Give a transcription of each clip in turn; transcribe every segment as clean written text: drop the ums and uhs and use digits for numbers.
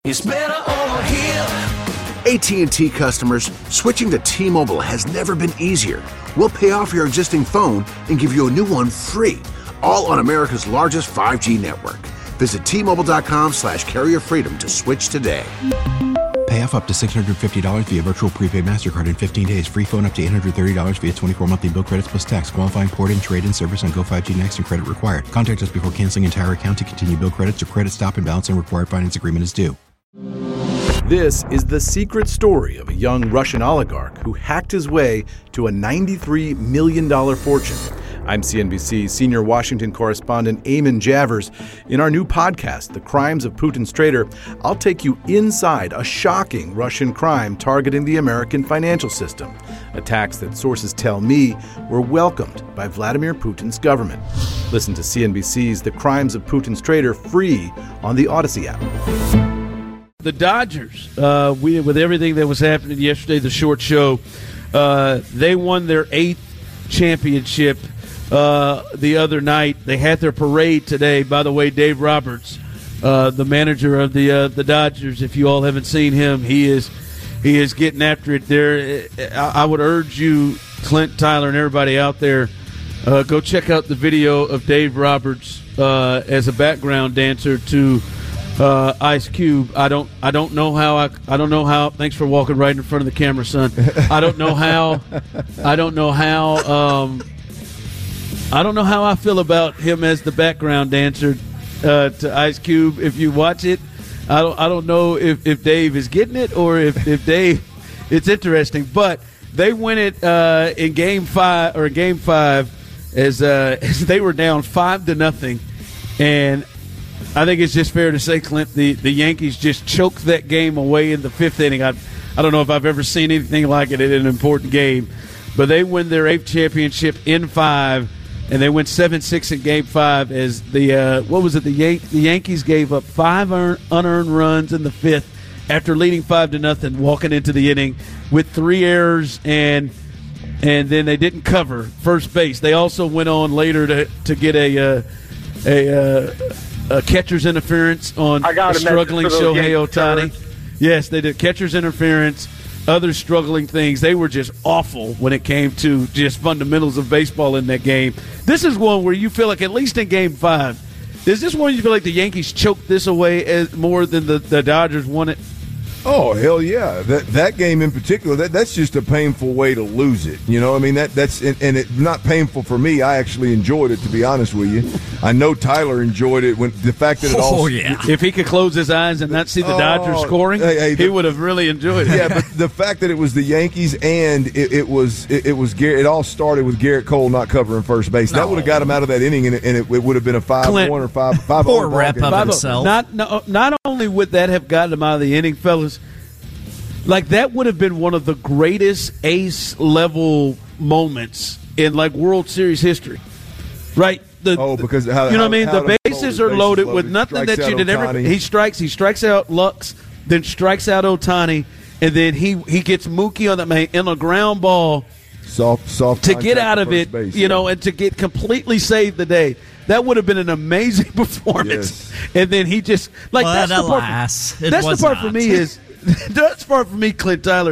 It's better over here. AT&T customers, switching to T-Mobile has never been easier. We'll pay off your existing phone and give you a new one free, all on America's largest 5G network. Visit T-Mobile.com/carrier freedom to switch today. Pay off up to $650 via virtual prepaid MasterCard in 15 days. Free phone up to $830 via 24 monthly bill credits plus tax. Qualifying port and trade-in service on Go 5G Next and credit required. Contact us before canceling entire account to continue bill credits or credit stop and balance and required finance agreement is due. This is the secret story of a young Russian oligarch who hacked his way to a $93 million fortune. I'm CNBC's senior Washington correspondent Eamon Javers. In our new podcast, The Crimes of Putin's Traitor, I'll take you inside a shocking Russian crime targeting the American financial system. Attacks that sources tell me were welcomed by Vladimir Putin's government. Listen to CNBC's The Crimes of Putin's Traitor free on the Odyssey app. The Dodgers, with everything that was happening yesterday, the short show, they won their 8th championship the other night. They had their parade today. By the way, Dave Roberts, the manager of the Dodgers, if you all haven't seen him, he is getting after it there. I would urge you, Clint, Tyler, and everybody out there, go check out the video of Dave Roberts as a background dancer to Ice Cube. I don't know how. Thanks for walking right in front of the camera, son. I don't know how I feel about him as the background dancer to Ice Cube. If you watch it, I don't know if Dave is getting it or if Dave. It's interesting, but they win it in game five as they were down 5-0, and I think it's just fair to say, Clint, the Yankees just choked that game away in the 5th inning. I don't know if I've ever seen anything like it in an important game, but they win their 8th championship in 5, and they went 7-6 in Game 5 as the Yankees gave up 5 unearned runs in the 5th after leading 5-0, walking into the inning with 3 errors, and then they didn't cover first base. They also went on later to get a catcher's interference on a struggling Shohei Ohtani. Yes, they did catcher's interference, other struggling things. They were just awful when it came to just fundamentals of baseball in that game. This is one where you feel like, at least in Game 5, is this one you feel like the Yankees choked this away as more than the Dodgers won it? Oh, hell yeah. That game in particular, that's just a painful way to lose it. You know, I mean, that's it's not painful for me. I actually enjoyed it, to be honest with you. I know Tyler enjoyed it when the fact that it all. Yeah. If he could close his eyes and not see the Dodgers scoring, he would have really enjoyed it. Yeah, but the fact that it was the Yankees and it was Garrett, it all started with Garrett Cole not covering first base. That would have got him out of that inning, and it would have been a 5-1 or 5-0. Poor rep of himself. Not only would that have gotten him out of the inning, fellas, like that would have been one of the greatest ace-level moments in like World Series history, right? Because you know what I mean? The bases are loaded with nothing that you did ever. He strikes out Lux, then strikes out Ohtani, and then he gets Mookie on that in a ground ball, soft to get out of it, base, and to get completely save the day. That would have been an amazing performance. Yes. And then he just that's the part for me is. That's far from me, Clint Tyler.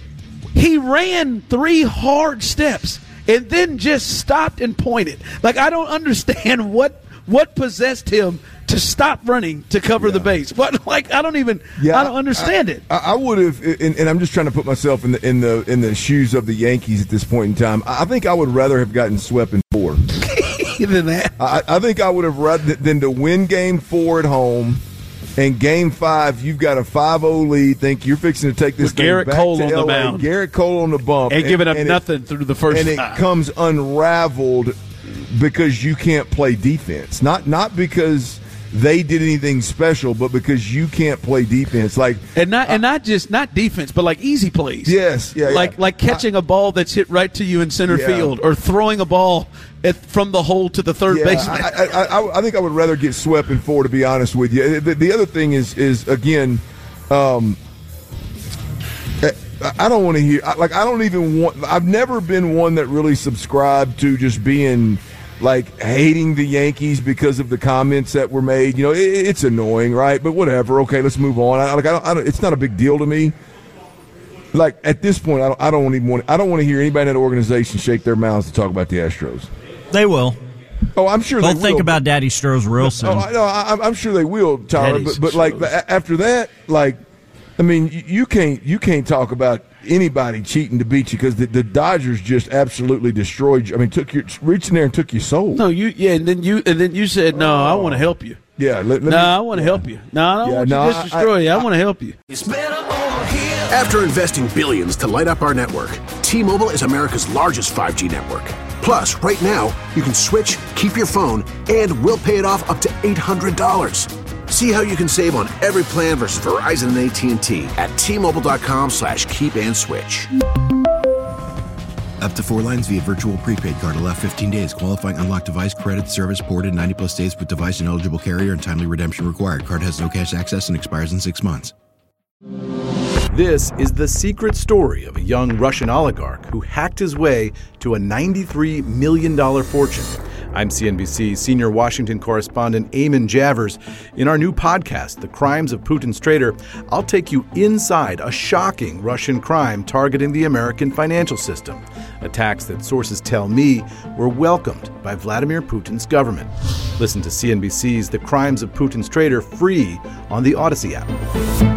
He ran 3 hard steps and then just stopped and pointed. Like, I don't understand what possessed him to stop running to cover the base. What? Like, I don't understand it. I would have, and I'm just trying to put myself in the shoes of the Yankees at this point in time. I think I would rather have gotten swept in 4 than that. I think I would have rather than to win Game 4 at home. In Game 5, you've got a 5-0 lead. Think you're fixing to take this game Garrett back Cole to on LA. the mound. Garrett Cole on the bump. And giving up nothing through the first And it comes unraveled because you can't play defense. Not because they did anything special, but because you can't play defense. Not defense, but like easy plays. Yes. Yeah. Like catching a ball that's hit right to you in center field, or throwing a ball from the hole to the third baseman. I think I would rather get swept in 4, to be honest with you. The other thing is again, I don't want to hear. I don't even want. I've never been one that really subscribed to just being like hating the Yankees because of the comments that were made. You know, it's annoying, right? But whatever. Okay, let's move on. I don't, it's not a big deal to me. Like at this point, I don't want to hear anybody in that organization shake their mouths to talk about the Astros. They will. Oh, I'm sure they'll they will. think about Daddy Stroh's real soon. I'm sure they will, Tyler. But like after that, like, I mean, you can't talk about anybody cheating to beat you because the Dodgers just absolutely destroyed you. I mean, reached in there and took your soul. No, and then you said, no, I want to help you. Yeah, I want to help you. No, I don't want to just destroy you. I want to help you. It's better over here. After investing billions to light up our network, T-Mobile is America's largest 5G network. Plus, right now, you can switch, keep your phone, and we'll pay it off up to $800. See how you can save on every plan versus Verizon and AT&T at T-Mobile.com/keep-and-switch. Up to 4 lines via virtual prepaid card. Allow 15 days. Qualifying unlocked device credit service ported 90+ states with device and eligible carrier and timely redemption required. Card has no cash access and expires in 6 months. This is the secret story of a young Russian oligarch who hacked his way to a $93 million fortune. I'm CNBC senior Washington correspondent Eamon Javers. In our new podcast, The Crimes of Putin's Traitor, I'll take you inside a shocking Russian crime targeting the American financial system. Attacks that sources tell me were welcomed by Vladimir Putin's government. Listen to CNBC's The Crimes of Putin's Traitor free on the Odyssey app.